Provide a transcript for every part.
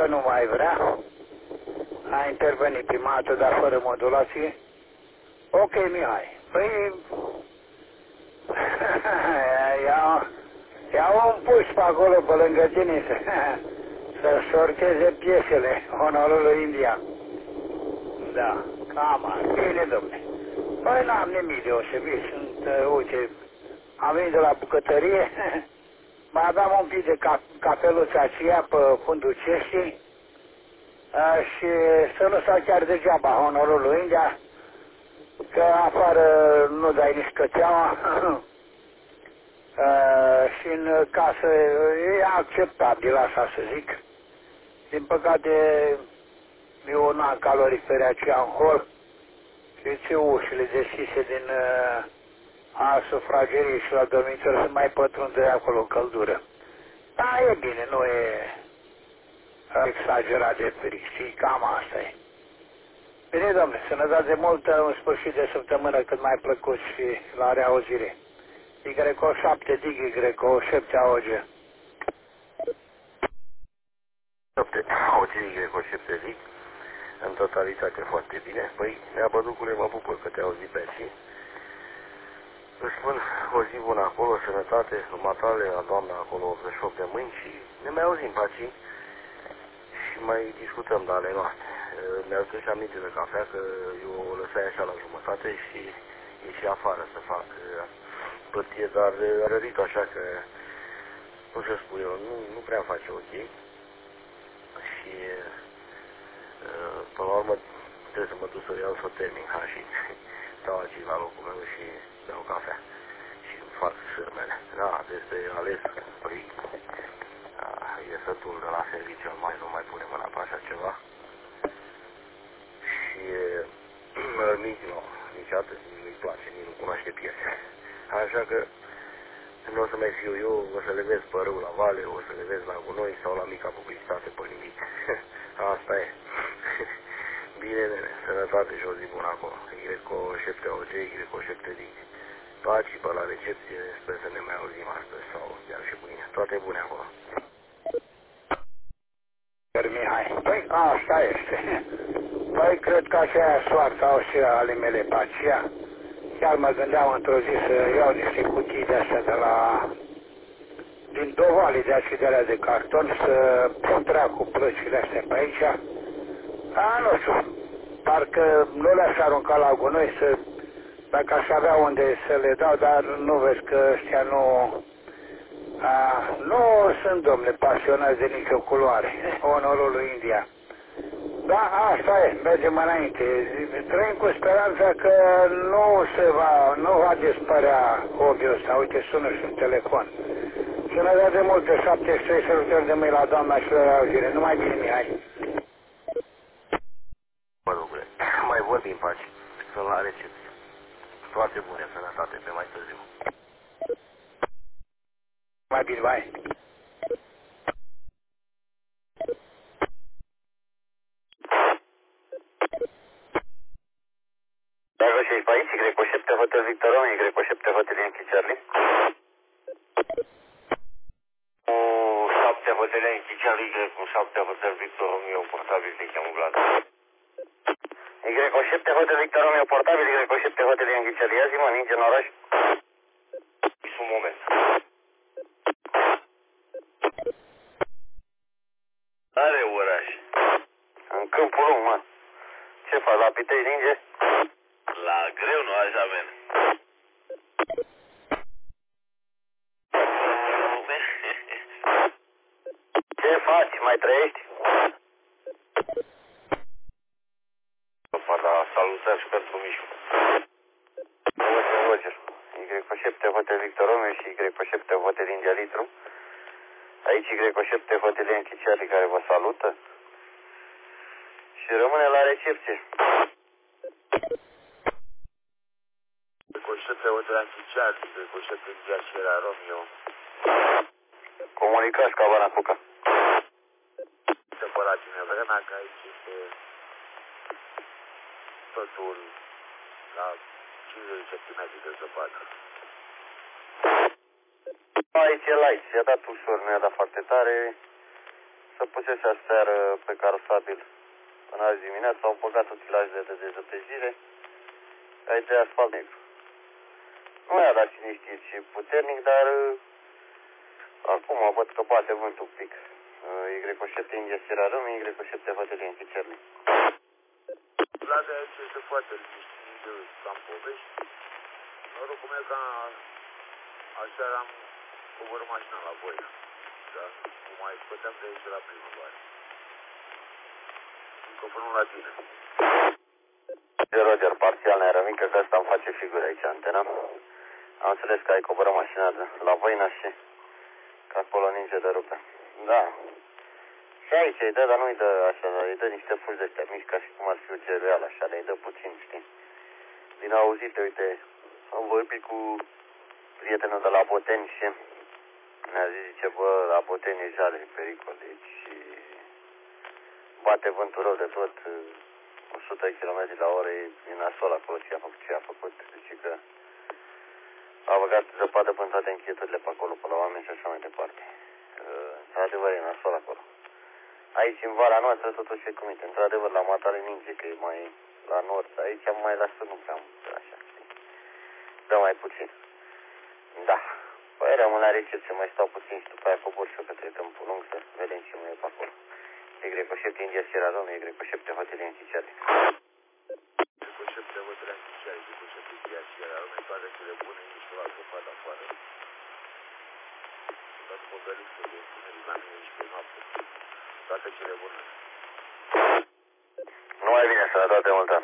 că nu mai vrea. A intervenit prima dată, dar fără modulație. Ok, Mihai. Păi... ia un puș pe acolo, pe lângă tine, să sorteze piesele onorului India. Da, cam așa. Bine, domne. Păi n-am nimic deosebit. Sunt, uite, am venit de la bucătărie. Mai aveam un pic de capeluța aceea pe fundul cestii. Și să nu stau chiar degeaba onorul India, că afară nu dai nici cățeaua. Și în casă e acceptabil, așa să zic. Din păcate, eu n-am calorifere aceea în hol și țin ușile deschise din a sufragerii și la dormitor să mai pătrunde acolo căldură. Da, e bine, nu e exagerat de frig, și cam asta e. Bine, domnule, sănătate multă, un sfârșit de săptămână cât mai plăcut și la reauzire. Y7 dig, Y7 auge. 7 auge, Y7 dig. În totalitate foarte bine. Păi, nea băducule, mă bucur că te auzi pe aici. Îți spun o zi bună acolo, sănătate, matale, la doamna acolo 88 de mâini și ne mai auzim pe aici și mai discutăm de ale noastre. Mi-a adus aminte de cafea că eu o lăsai așa la jumătate și ieși afară să fac plătie, dar a rărit așa că, cum să spun eu, nu prea face ok și până la urmă trebuie să mă duc să iau să termin ca și stau aici la locul meu și beau cafea și fac sârmele. Da, este ales, păi, e sătul de la serviciu, nu mai pune mâna pe așa ceva. Și nici atât, nu-i place, nici nu cunoaște piese. Așa că nu o să mai fiu eu, o să le vezi pe râu la vale, o să le vezi la gunoi sau la mica publicitate pe nimic. Asta e. Bine, nene, sănătate și o zi bună acolo. Y7 OG, Y7 dig. Paci pe la recepție, sper să ne mai auzim astăzi sau chiar și mâine. Toate bune acolo. Mihai, păi asta este. Păi cred că aceea soarta au și ale mele pe aceea. Chiar mă gândeam într-o zi să iau niște cutii de astea de la... din dovale de acelea de carton, să pun dracu plăcile astea pe aici. Nu știu, parcă nu le-aș arunca la gunoi să... dacă aș avea unde să le dau, dar nu vezi că ăștia nu sunt, domne, pasionați de nicio culoare, onorul lui India. Da, asta e, mergem înainte. Trăim cu speranța că nu va dispărea hobby-ul ăsta. Uite, sună și un telefon. Sănătate multe, 73 salutări de mâini la doamna și la auzire. Numai bine, Mihai. Mă rugule, mai vorbim paci. Sunt la recepție. Toate bune, sănătate, pe mai târziu. Mai bine, vai. Dacă și pe aici, Y7 Hotel Victor Romeo, Y7 Hotel Yankee Charlie. 7 Hotel Yankee Charlie, Y7 Hotel Victor Romeo, portabil de camuflat. Y7 Hotel Victor Romeo, portabil, Y7 Hotel Yankee Charlie. Ia zi-mă, ninge în oraș. Un moment. Are oraș. În câmpul lung, mă. Ce faci, la Pitei ninge? La greu nu așa, men. Ce faci, mai trăiești? Da, salutări și pentru Mișu. Roger. Y7 Hotel Victor Romeo și Y7 Hotel India Litru. Aici Y7 Hotel Yankee Charlie care vă salută. Și rămâne la recepție. Y7 Hotel Yankee Charlie, Y7 India Sierra Romeo. Comunicați ca Vana Cuca. Separați-ne vremea că aici este totul la 50 cm de zăpadă. Aici e light, i-a dat ușor, nu i-a dat foarte tare. Să se pusese aseară pe carosabil în azi dimineață, au băgat utilajele de dezăpezire, aici de asfalt negru. Nu i-a dat cine știe ce puternic, dar acum văd că bate vânt un pic. Y7 India Sierra Rome, Y7 Hotel Yankee Charlie. Vlad, aici este foarte liniștit, cam povești. Norocul meu că aseară am coborât mașina la Voina. Dar cum mai scoteam de aici la primăvară. Încă până la tine. Roger, parțial nearămică, că ăsta îmi face figură aici, antena. Am înțeles că ai coborât mașina la Voina și că acolo ninge de rupe. Da. Și aici îi dă, dar nu îi dă așa, dar îi dă niște fulgi de ăștia mici, ca și cum ar fi UGL așa, le-i dă puțin, știi? Din auzite, uite, am vorbit cu prietenul de la Boteni și mi-a zis, zice, bă, la Boteni e jale, e pericol, deci bate vântul rău de tot, 100 km la oră, e nasol acolo ce a făcut, zice că a băgat zăpadă până toate închieturile pe acolo, pe la oameni și așa mai departe. Într-adevăr e nasol acolo. Aici, în vara noastră, totuși e cum e. Într-adevăr, la Matale ninge, că e mai la nord. Aici mai lasă nu prea mult, așa, știi? Dă mai puțin. Da. Păi rămân la recepție, mai stau puțin și după aia cobor și eu către Câmpul Lung să vedem ce mai e pe acolo. Y7 India Sierra Rome, Y7 Hotel Yankee Charlie. Y7 Hotel Yankee Charlie, Y7 India Sierra Rome, toate cele bune, nici la zăpadă afară. Dați păgăliță de întuneric la mine și pe noapte. Toate cele bune. Nu mai bine, sănătate multă.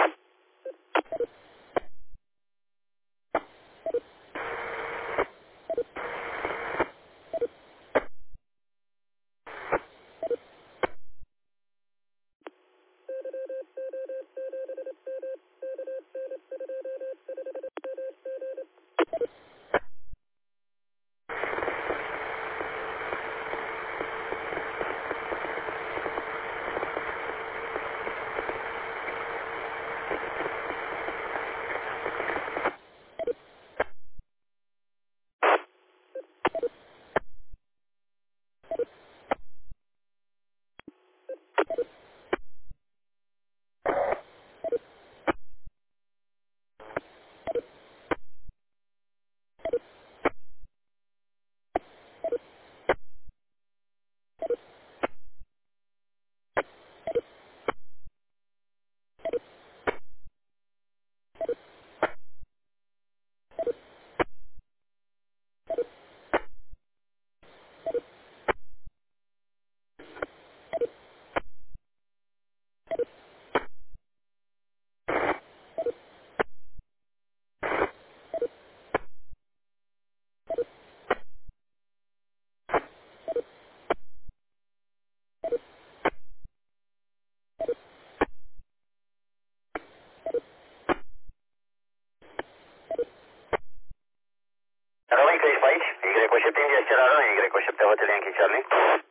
Rămâi că ești pe aici? Y7 India Sierra Rome, Y7 Hotel Yankee Charlie.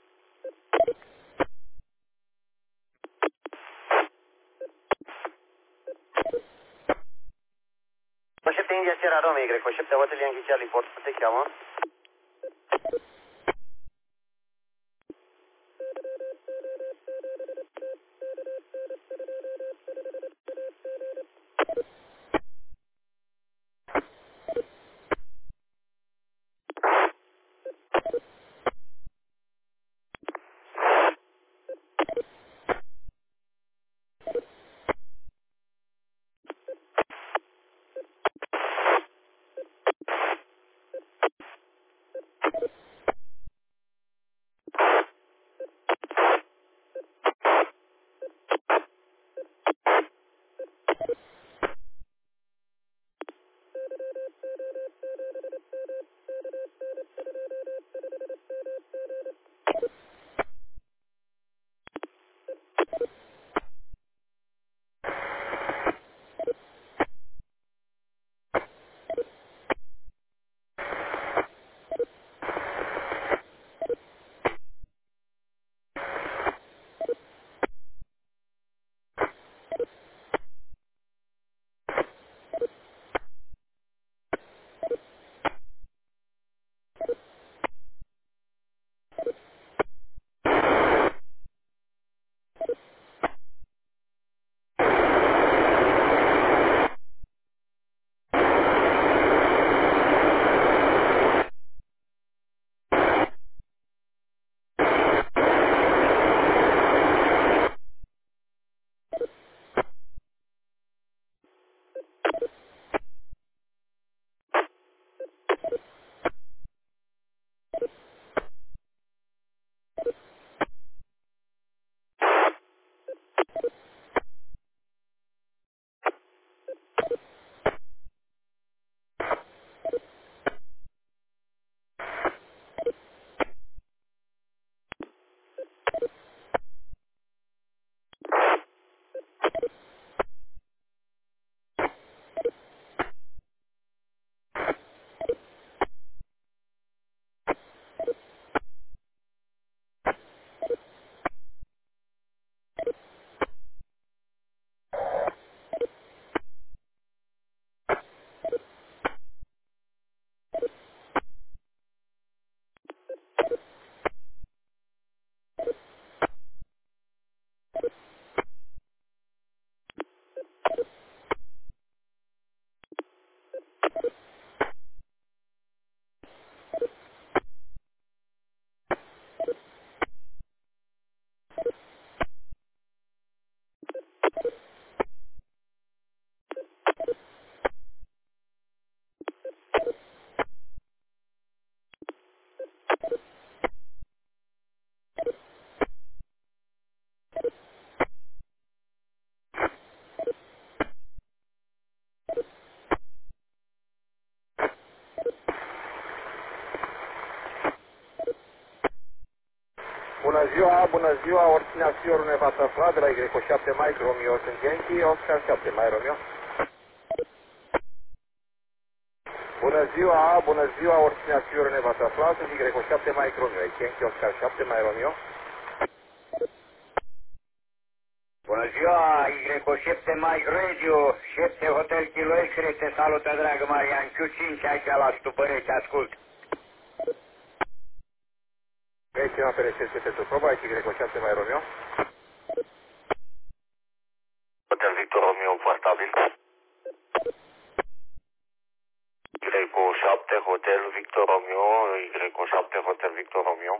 Y7 India Sierra Rome, Y7 Hotel Yankee Charlie, Port, te cheamă? bună ziua, Orținea Fiorul ne v-ați aflat de la Y7 Mike Romeo, sunt Yankee, Oscar 7 Mai Romeo. Bună ziua, Orținea Fiorul ne v-ați aflat, sunt Y7 Mike Romeo, Yankee, Oscar 7 Mai Romeo. Bună ziua, Y7 Mike Radio, 7 Hotel Kilo X-Ray, te salută, dragă Marian Q5, aici la Stupăreți, ascult. Mergem la PRS pentru proba, aici Y7 Mai Romeo. Hotel Victor Romeo, portabil. Y7 Hotel Victor Romeo, Y7 Hotel Victor Romeo.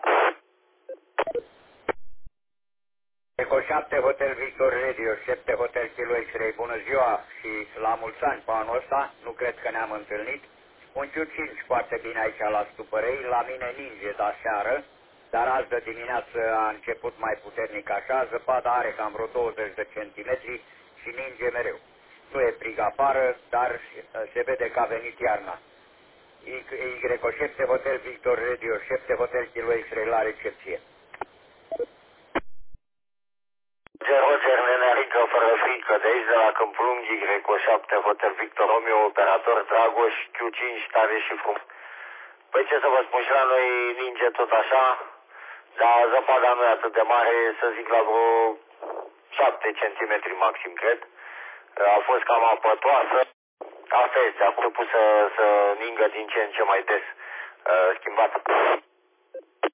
Y7 Hotel Victor Radio, 7 Hotel Kilo X-Ray, bună ziua și la mulți ani pe anul ăsta, nu cred că ne-am întâlnit. Un Q5 foarte bine aici la Stupărei, la mine ninge de seară, dar azi de dimineață a început mai puternic așa, zăpada are cam vreo 20 de centimetri și ninge mereu. Nu e frig afară, dar se vede că a venit iarna. Y7 Hotel Victor Radio, 7 Hotel Kilo X-Ray la recepție. Roger, nenerică fără frică, de aici de la Câmpul Lung, Y7 Hotel Victor Romeo, operator Dragoș, Q5, tare și frumos. Păi ce să vă spun, și la noi ninge tot așa, dar zăpada nu e atât de mare, să zic la vreo 7 cm maxim, cred. A fost cam apătoasă. Asta este, a început să ningă din ce în ce mai des, schimbată.